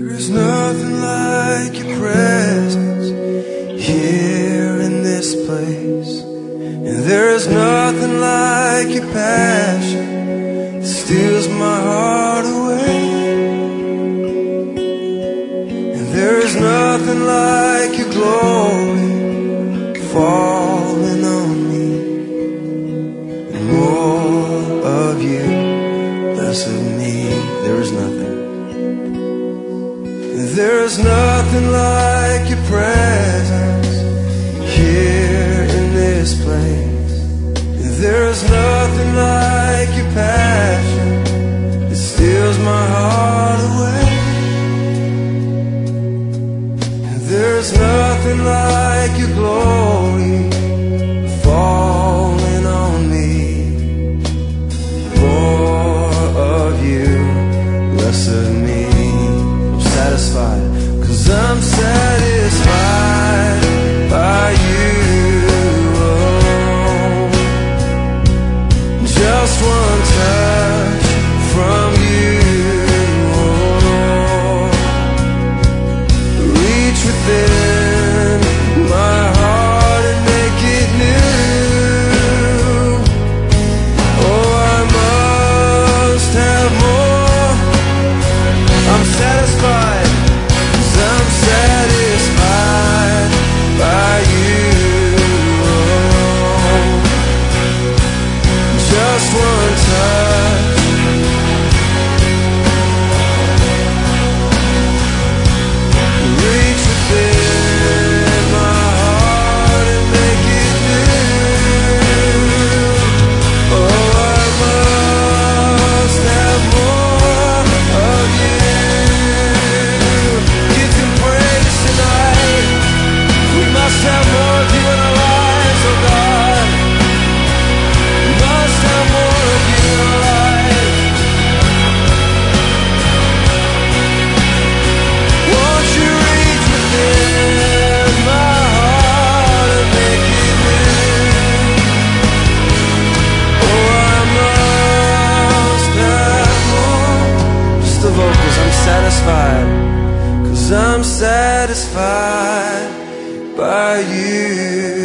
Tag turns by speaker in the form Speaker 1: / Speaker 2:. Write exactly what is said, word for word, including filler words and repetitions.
Speaker 1: There's nothing like your presence here in this place, and there is nothing like your passion that steals my heart away, and there is nothing like your glory falling on me, and more of you, less of me. There is nothing. There's nothing like your presence here in this place. There's nothing like your passion that steals my heart away. There's nothing like your glory falling on me. More of you, less of me. Satisfied, 'cause I'm satisfied by you alone. Just one touch from you, oh, reach within my heart and make it new. Oh, I must have more. I'm satisfied. Satisfied, 'cause I'm satisfied by you.